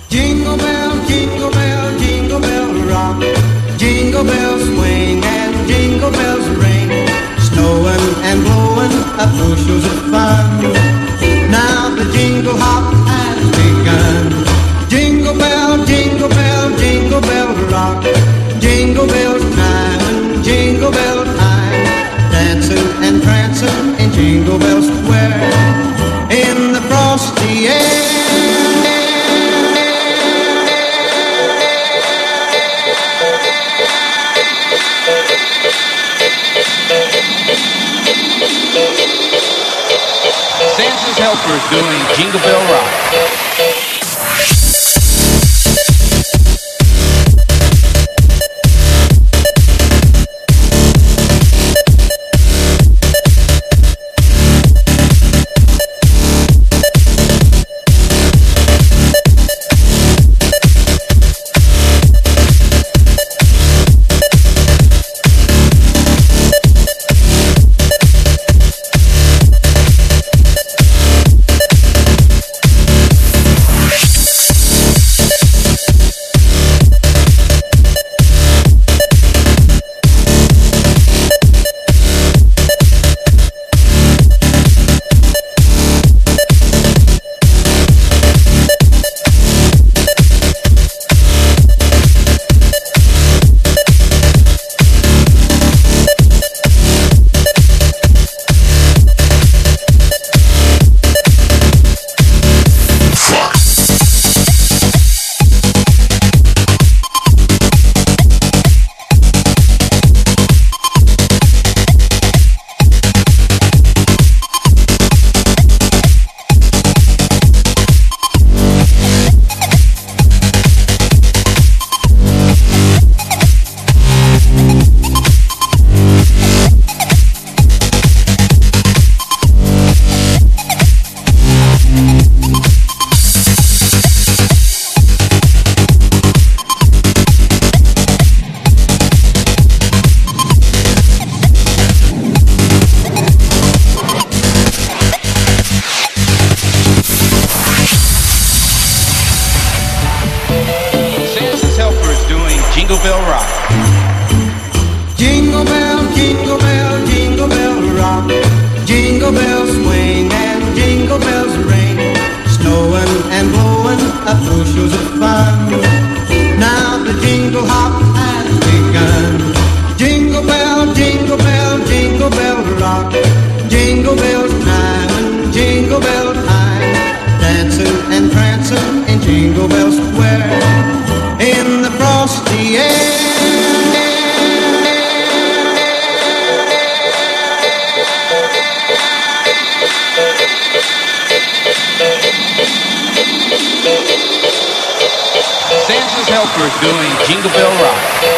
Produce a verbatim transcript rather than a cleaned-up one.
Jingle bell, jingle bell, jingle bell rock. Jingle bells swing and jingle bells ring. Snowing and blowing up bushels of fun. Now the jingle hop has begun. Jingle bell, jingle bell, jingle bell rock. Jingle bells chime and jingle bell time. Dancing and prancing in Jingle Bell Square. In the frosty air. Santa's Helper is doing Jingle Bell Rock. Jingle Bell Rock. Jingle bell, jingle bell, jingle bell rock. Jingle bells swing and jingle bells ring. Snowing and blowing up bushels of fun. Now the jingle hop has begun. Jingle bell, jingle bell, jingle bell rock. Jingle bells chime and jingle bell time. Dancing and prancing in Jingle Bell Square. In the frosty air. Santa's Helper is doing Jingle Bell Rock.